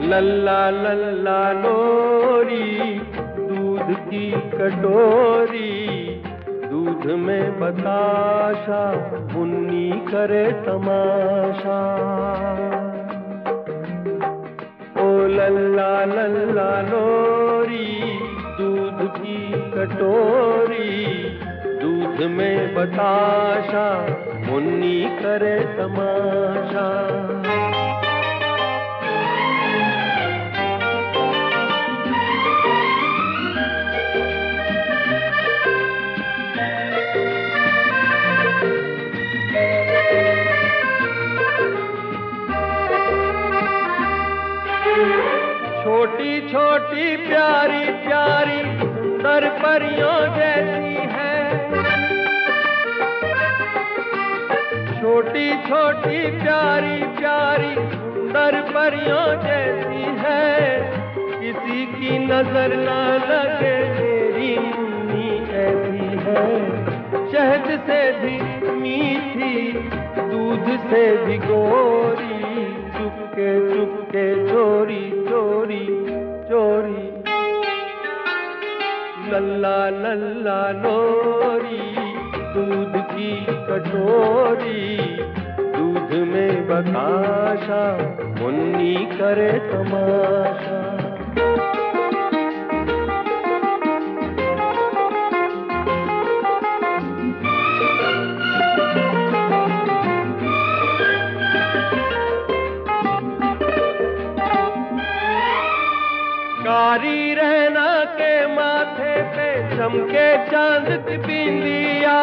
लल्ला लल्ला लोरी, दूध की कटोरी, दूध में बताशा, मुन्नी करे तमाशा। ओ लल्ला लल्ला लोरी, दूध की कटोरी, दूध में बताशा, मुन्नी करे तमाशा। छोटी छोटी प्यारी प्यारी सुंदर परियों जैसी है, छोटी छोटी प्यारी प्यारी सुंदर परियों जैसी है। किसी की नजर न लगे मेरी मुन्नी ऐसी है। शहद से भी मीठी, दूध से भी गोरी, चुपके चुपके चोरी चोरी चोरी। लल्ला लल्ला लोरी, दूध की कटोरी, दूध में बताशा, मुन्नी करे तमाशा। कारी रहना के माथे पे चमके चांद की बिंदिया,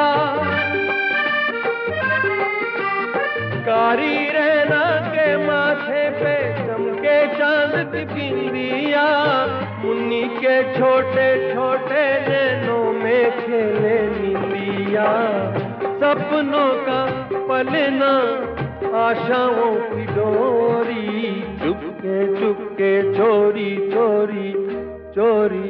कारी रहना के माथे पे चमके चांद की बिंदिया। मुन्नी के छोटे छोटे नैनों में खेले निंदिया। सपनों का पलना, आशाओं की डोरी, चुपके चुपके चोरी चोरी चोरी।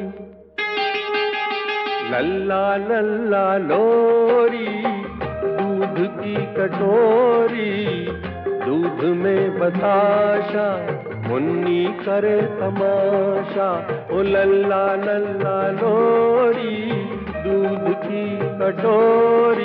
लल्ला लल्ला लोरी, दूध की कटोरी, दूध में बताशा, मुन्नी करे तमाशा। ओ लल्ला लल्ला लोरी, दूध की कटोरी,